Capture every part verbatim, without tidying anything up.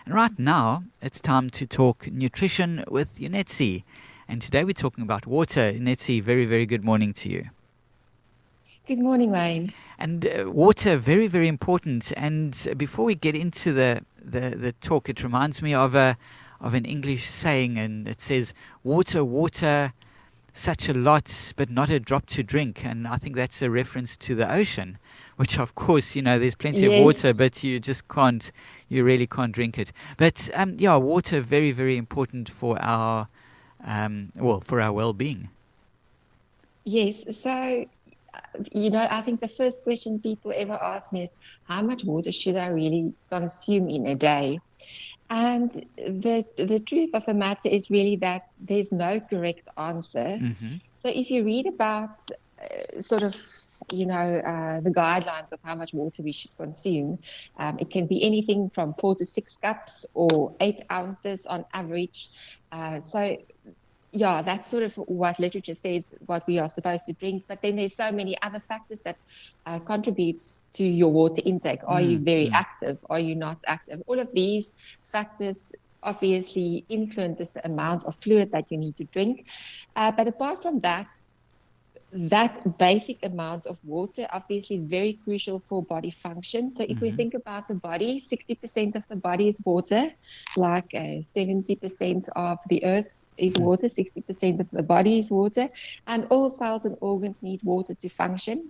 And right now, it's time to talk nutrition with Yunetsi. And today we're talking about water. Yunetsi, very, very good morning to you. Good morning, Wayne. And uh, water, very, very important. And before we get into the, the, the talk, it reminds me of a of an English saying, and it says, water, water, such a lot, but not a drop to drink. And I think that's a reference to the ocean, which of course, you know, there's plenty of Yes, water, but you just can't, you really can't drink it. But um, yeah, water, very, very important for our, um, well, for our well-being. yes. So, uh, you know, I think the first question people ever ask me is, how much water should I really consume in a day? And the the truth of the matter is really that there's no correct answer. Mm-hmm. So if you read about uh, sort of, you know, uh, the guidelines of how much water we should consume, um, it can be anything from four to six cups or eight ounces on average. Uh, so yeah, that's sort of what literature says what we are supposed to drink. But then there's so many other factors that uh, contributes to your water intake. Are you very Mm-hmm. active? Are you not active? All of these factors obviously influences the amount of fluid that you need to drink. Uh, but apart from that, that basic amount of water obviously very crucial for body function. So if we Mm-hmm. think about the body, sixty percent of the body is water, like uh, seventy percent of the earth is water, sixty percent of the body is water, and all cells and organs need water to function.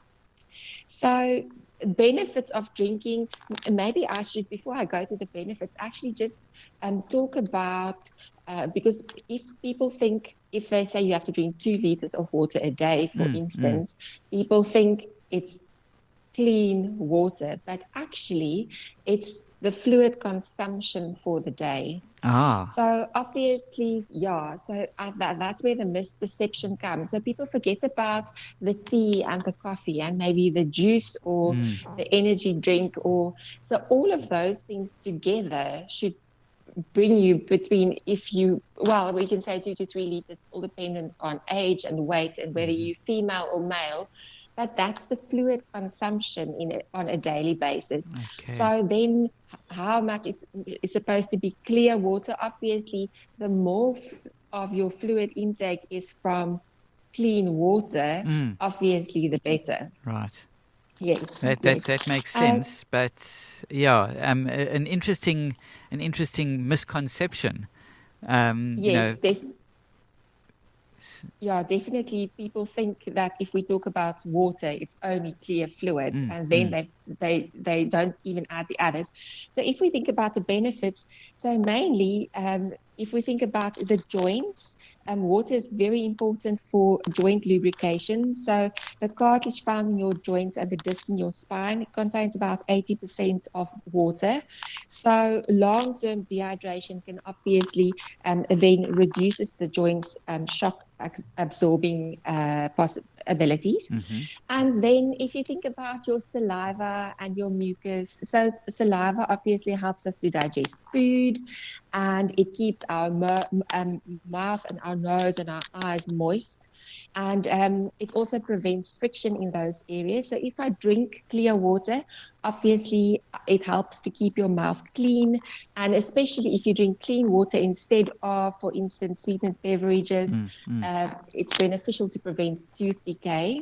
So benefits of drinking, maybe I should, before I go to the benefits, actually just um, talk about, uh, because if people think, if they say you have to drink two liters of water a day, for Mm-hmm. instance, people think it's clean water, but actually it's the fluid consumption for the day. Ah. So obviously, yeah, so uh, that, that's where the misperception comes. So people forget about the tea and the coffee and maybe the juice or Mm. the energy drink, or so all of those things together should bring you between, if you, well, we can say two to three liters, all depends on age and weight and whether Mm-hmm. you're female or male. But that's the fluid consumption in it on a daily basis. Okay. So then, how much is is supposed to be clear water? Obviously, the more of your fluid intake is from clean water, Mm. obviously the better. Right. Yes, That that yes. that makes Um, sense, but yeah, um, a- an interesting an interesting misconception. Um, you yes, know. def s- Yeah, definitely. People think that if we talk about water, it's only clear fluid, Mm, and then mm, they they they don't even add the others. So if we think about the benefits, so mainly, um, if we think about the joints, um, water is very important for joint lubrication. So the cartilage found in your joints and the disc in your spine contains about eighty percent of water. So long-term dehydration can obviously um, then reduces the joint's um, shock absorbing uh, possibilities. mm-hmm. And then if you think about your saliva and your mucus, so saliva obviously helps us to digest food, and it keeps our um, mouth and our nose and our eyes moist. And um, it also prevents friction in those areas. So if I drink clear water, obviously it helps to keep your mouth clean. And especially if you drink clean water instead of, for instance, sweetened beverages, Mm, mm. uh, it's beneficial to prevent tooth decay.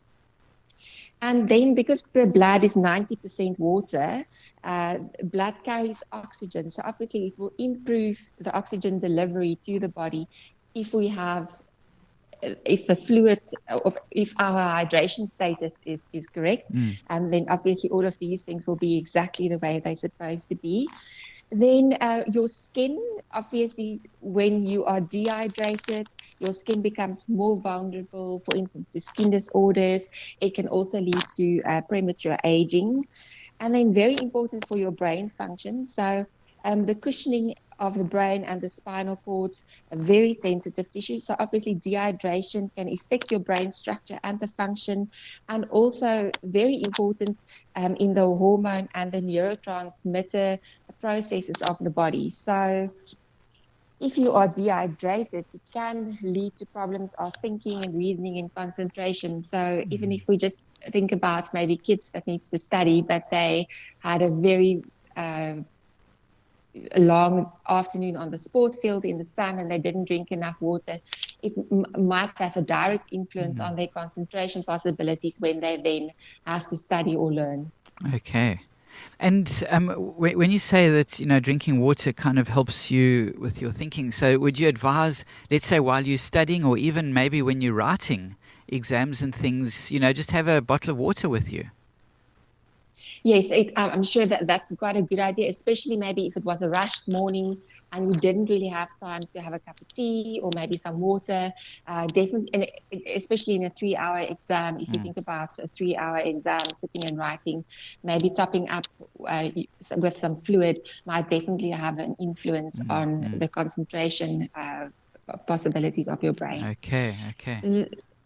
And then because the blood is ninety percent water, uh, blood carries oxygen. So obviously it will improve the oxygen delivery to the body if we have, if the fluid, of if our hydration status is, is correct. Mm. And then obviously all of these things will be exactly the way they're supposed to be. Then uh, your skin, obviously, when you are dehydrated, your skin becomes more vulnerable, for instance, to skin disorders. It can also lead to uh, premature aging. And then very important for your brain function. So um, the cushioning of the brain and the spinal cords are very sensitive tissue. So obviously dehydration can affect your brain structure and the function, and also very important um, in the hormone and the neurotransmitter processes of the body. So if you are dehydrated, it can lead to problems of thinking and reasoning and concentration. So even if we just think about maybe kids that needs to study, but they had a very uh, a long afternoon on the sport field in the sun and they didn't drink enough water, it m- might have a direct influence Mm. on their concentration possibilities when they then have to study or learn. Okay. And um, w- when you say that, you know, drinking water kind of helps you with your thinking, so would you advise, let's say while you're studying or even maybe when you're writing exams and things, you know, just have a bottle of water with you? Yes, it, I- I'm sure that that's quite a good idea, especially maybe if it was a rushed morning and you didn't really have time to have a cup of tea or maybe some water. Uh, definitely, and it- especially in a three-hour exam, if you Mm. think about a three-hour exam, sitting and writing, maybe topping up uh, with some fluid might definitely have an influence Mm. on Mm. the concentration uh, possibilities of your brain. Okay, okay. L-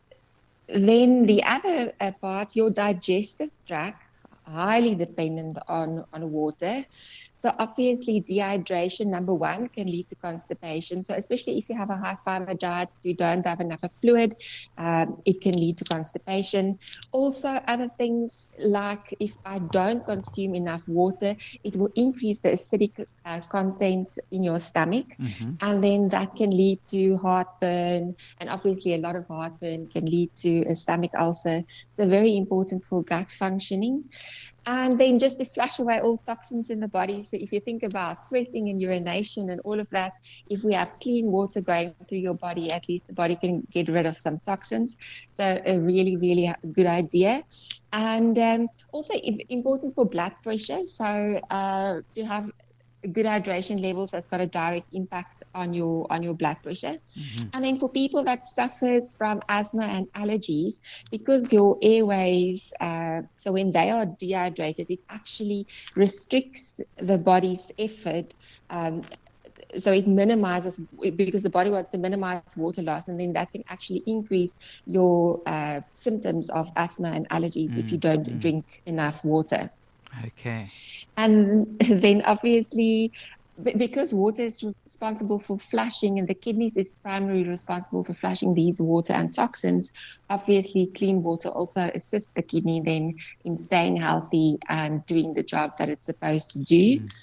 Then the other uh, part, your digestive tract, highly dependent on, on water. So obviously dehydration, number one, can lead to constipation. So especially if you have a high fiber diet, you don't have enough of fluid, um, it can lead to constipation. Also, other things like if I don't consume enough water, it will increase the acidic uh, content in your stomach. Mm-hmm. And then that can lead to heartburn. And obviously, a lot of heartburn can lead to a stomach ulcer. So, very important for gut functioning. And then just to flush away all toxins in the body. So if you think about sweating and urination and all of that, if we have clean water going through your body, at least the body can get rid of some toxins. So a really, really good idea. And um, also if, important for blood pressure. So uh, to have good hydration levels has got a direct impact on your on your blood pressure. Mm-hmm. And then for people that suffers from asthma and allergies, because your airways, uh, so when they are dehydrated, it actually restricts the body's effort. Um, so it minimizes because the body wants to minimize water loss, and then that can actually increase your uh, symptoms of asthma and allergies Mm. if you don't Mm. drink enough water. Okay. And then obviously, because water is responsible for flushing and the kidneys is primarily responsible for flushing these water and toxins, obviously clean water also assists the kidney then in staying healthy and doing the job that it's supposed to do. Mm.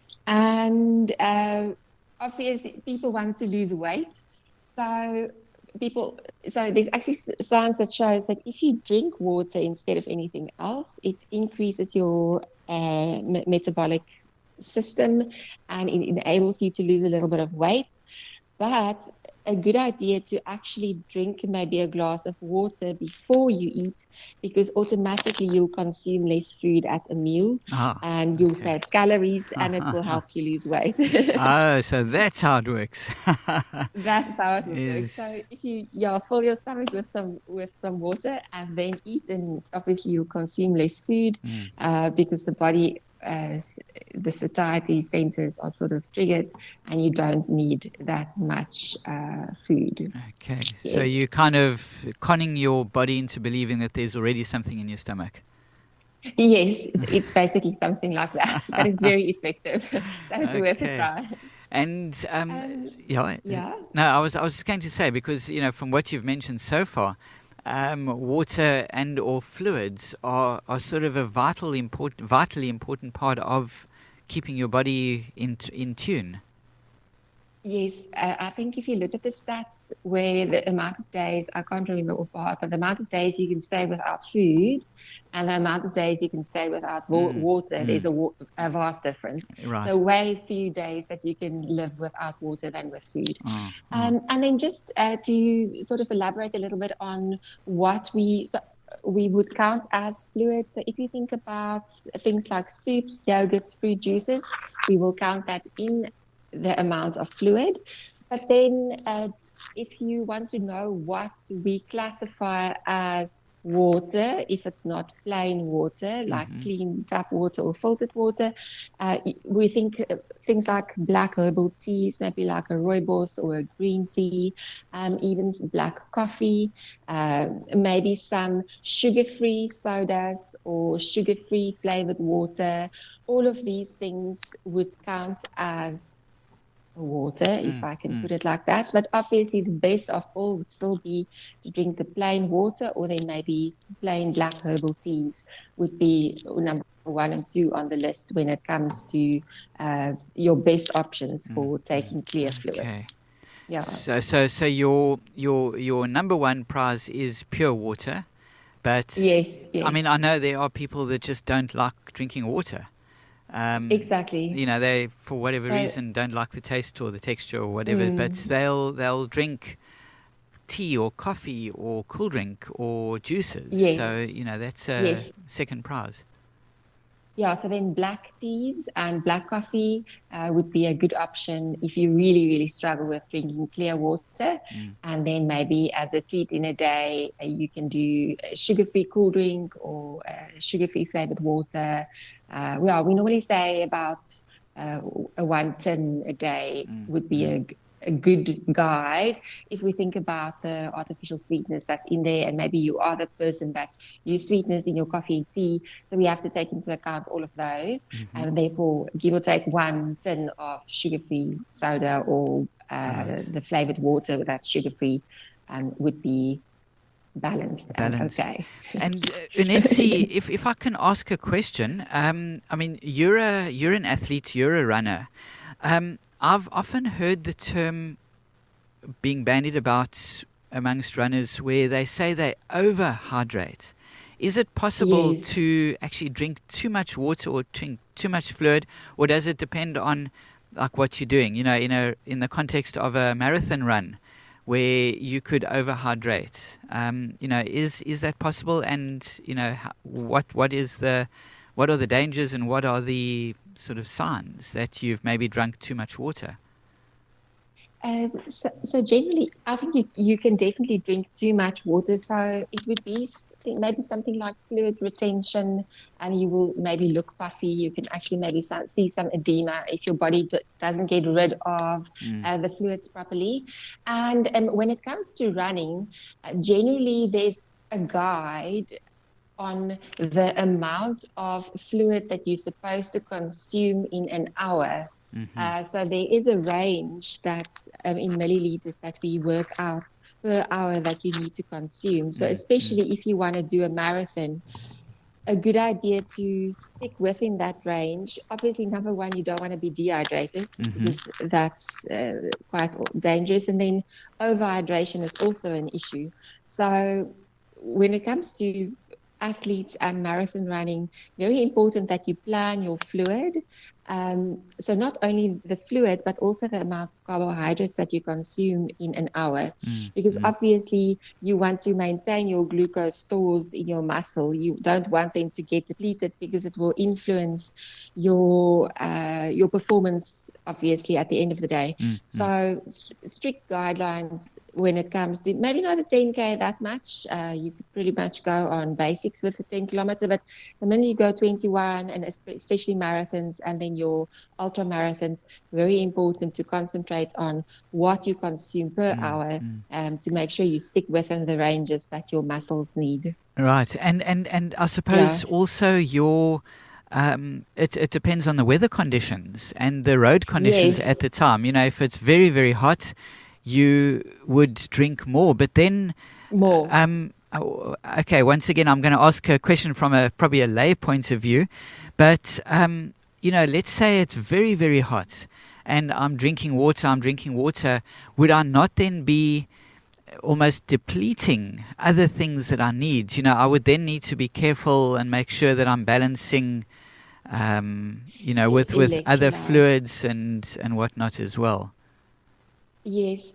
And uh, obviously people want to lose weight. So people, so there's actually science that shows that if you drink water instead of anything else, it increases your uh, me- metabolic system and it enables you to lose a little bit of weight. But a good idea to actually drink maybe a glass of water before you eat, because automatically you'll consume less food at a meal Ah, and you'll okay. save calories and it will help you lose weight. Oh, so that's how it works. That's how it would work. So Is if you yeah fill your stomach with some with some water and then eat, then obviously you'll consume less food mm. uh, because the body uh, the satiety centers are sort of triggered and you don't need that much uh, food. Okay. So Yes. you're kind of conning your body into believing that there's already something in your stomach. Yes, it's basically something like that, but it's very effective. So it's worth a Okay. try. And um, Um, yeah, uh, yeah. no, I was I was just going to say because you know from what you've mentioned so far, um, water and or fluids are, are sort of a vital important vitally important part of keeping your body in t- in tune. Yes, uh, I think if you look at the stats where the amount of days, I can't remember off by heart, but the amount of days you can stay without food and the amount of days you can stay without wa- Mm, water, there's mm, a, wa- a vast difference. right. So way few days that you can live without water than with food. Oh, oh. Um, and then just uh, to sort of elaborate a little bit on what we so we would count as fluid. So if you think about things like soups, yogurts, fruit juices, we will count that in the amount of fluid. But then uh, if you want to know what we classify as water, if it's not plain water, like Mm-hmm. clean tap water or filtered water, uh, we think uh, things like black herbal teas, maybe like a rooibos or a green tea, um, even black coffee, uh, maybe some sugar-free sodas or sugar-free flavored water. All of these things would count as water, if Mm, I can mm. put it like that. But obviously, the best of all would still be to drink the plain water, or then maybe plain black herbal teas would be number one and two on the list when it comes to uh, your best options Mm, for mm. taking clear Okay. fluids. Yeah. So, so, so your your your number one prize is pure water, but Yes. I Yes. mean, I know there are people that just don't like drinking water. Um, Exactly. you know, they for whatever So. reason don't like the taste or the texture or whatever, but Mm, they'll they'll drink tea or coffee or cool drink or juices. So yes. you know that's a Yes. second prize. Yeah, so then black teas and black coffee uh, would be a good option if you really, really struggle with drinking clear water. Mm. And then maybe as a treat in a day, uh, you can do a sugar-free cool drink or uh, sugar-free flavored water. Uh, well, we normally say about uh, a one tin a day Mm. would be Mm. a, a good guide if we think about the artificial sweetness that's in there. And maybe you are the person that use sweetness in your coffee and tea. So we have to take into account all of those, Mm-hmm. and therefore give or take one tin of sugar-free soda or uh, Right. the flavored water that's sugar-free um, would be balanced and Balance. okay. And uh, Unetsi, if if I can ask a question, um, I mean you're a you're an athlete, you're a runner. Um, I've often heard the term being bandied about amongst runners where they say they overhydrate. Is it possible Yes. to actually drink too much water or drink too much fluid, or does it depend on like what you're doing? You know, in a in the context of a marathon run, where you could overhydrate. Um, you know, is is that possible? And you know, how, what what is the what are the dangers and what are the sort of signs that you've maybe drunk too much water? Um, so, so generally, I think you, you can definitely drink too much water. So it would be s- maybe something like fluid retention, and you will maybe look puffy. You can actually maybe some, see some edema if your body d- doesn't get rid of Mm. uh, the fluids properly. And um, when it comes to running, uh, generally there's a guide on the amount of fluid that you're supposed to consume in an hour. Mm-hmm. Uh, so there is a range that um, in milliliters that we work out per hour that you need to consume. So Mm, especially if you want to do a marathon, a good idea to stick within that range. Obviously, number one, you don't want to be dehydrated Mm-hmm. because that's uh, quite dangerous. And then overhydration is also an issue. So when it comes to athletes and marathon running, very important that you plan your fluid. Um, so not only the fluid, but also the amount of carbohydrates that you consume in an hour, Mm, because mm. obviously you want to maintain your glucose stores in your muscle. You don't want them to get depleted because it will influence your uh, your performance, obviously, at the end of the day. Mm, mm. So s- strict guidelines when it comes to maybe not a ten K that much. Uh, you could pretty much go on basics with a ten kilometer, but the minute you go twenty-one, and especially marathons and then your ultra marathons, very important to concentrate on what you consume per Mm, hour mm. um, to make sure you stick within the ranges that your muscles need. Right, and and and I suppose Yeah. also your. Um, it it depends on the weather conditions and the road conditions Yes. at the time. You know, if it's very very hot, you would drink more. But then, More. um, oh, okay. Once again, I'm going to ask a question from a probably a lay point of view, but um, you know, let's say it's very very hot, and I'm drinking water. I'm drinking water. Would I not then be almost depleting other things that I need? You know, I would then need to be careful and make sure that I'm balancing, um, you know, with, with other Electrolytes. fluids and, and whatnot as well. Yes,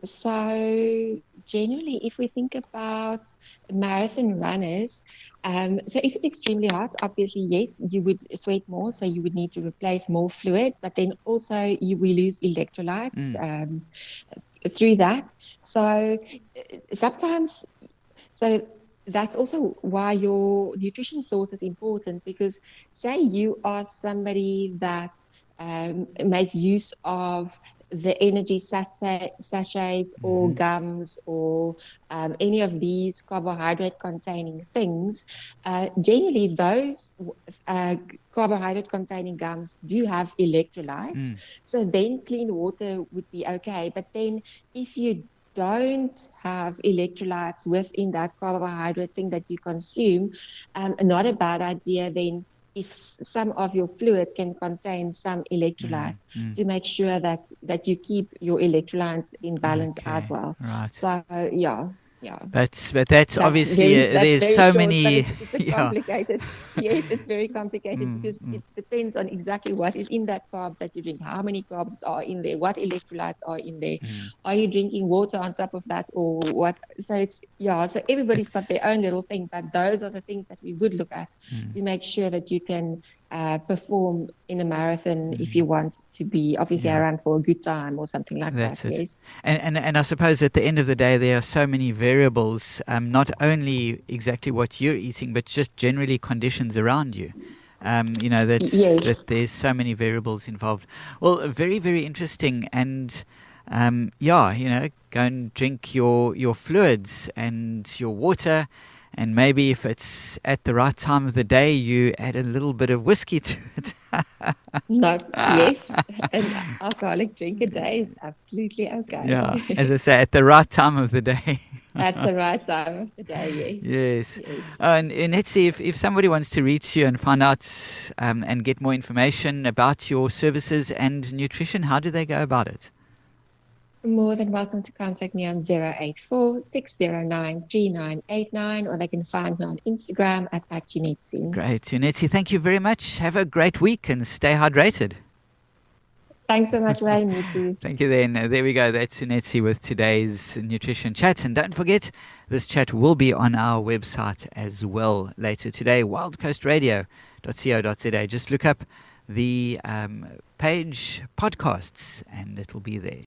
so generally, if we think about marathon runners, um, so if it's extremely hot, obviously, yes, you would sweat more, so you would need to replace more fluid, but then also you will lose electrolytes Mm. um, through that. So uh, sometimes, so that's also why your nutrition source is important, because say you are somebody that um, make use of the energy sachet, sachets or Mhm. gums or um, any of these carbohydrate containing things, uh, generally those uh, carbohydrate containing gums do have electrolytes. Mm. So then clean water would be okay. But then if you don't have electrolytes within that carbohydrate thing that you consume, um, not a bad idea then if some of your fluid can contain some Mm. electrolytes, Mm. to make sure that that you keep your electrolytes in balance as Okay. well. Right. So yeah, yeah. But but that's That's obviously very uh, that's there's very so short, but many. it's, it's a Yeah. complicated. Yes, it's very complicated Mm. because Mm. it depends on exactly what is in that carb that you drink, how many carbs are in there, what electrolytes are in there. Mm. Are you drinking water on top of that or what? So it's yeah. So everybody's got their It's own little thing, but those are the things that we would look at mm. to make sure that you can uh, perform in a marathon if Mm. you want to be. Obviously, I Yeah. run for a good time or something like That's that. it. Yes. And, and and I suppose at the end of the day, there are so many variables. Um, not only exactly what you're eating, but just generally conditions around you. Um, you know that's Yes. that there's so many variables involved. Well, very very interesting. And um, yeah, you know, go and drink your your fluids and your water. And maybe if it's at the right time of the day, you add a little bit of whiskey to it. Not yes, an alcoholic drink a day is absolutely okay. Yeah, as I say, at the right time of the day. At the right time of the day, yes. Yes. Yes. Uh, and, and let's see if, if somebody wants to reach you and find out um, and get more information about your services and nutrition, how do they go about it? More than welcome to contact me on zero eight four, six zero nine, three nine eight nine, or they can find me on Instagram at, at Junetsi. Great. Junetsi, thank you very much. Have a great week and stay hydrated. Thanks so much, Wayne. You too. Thank you then. Uh, there we go. That's Junetsi with today's nutrition chat. And don't forget, this chat will be on our website as well later today, wild coast radio dot co dot za. Just look up the um, page podcasts and it'll be there.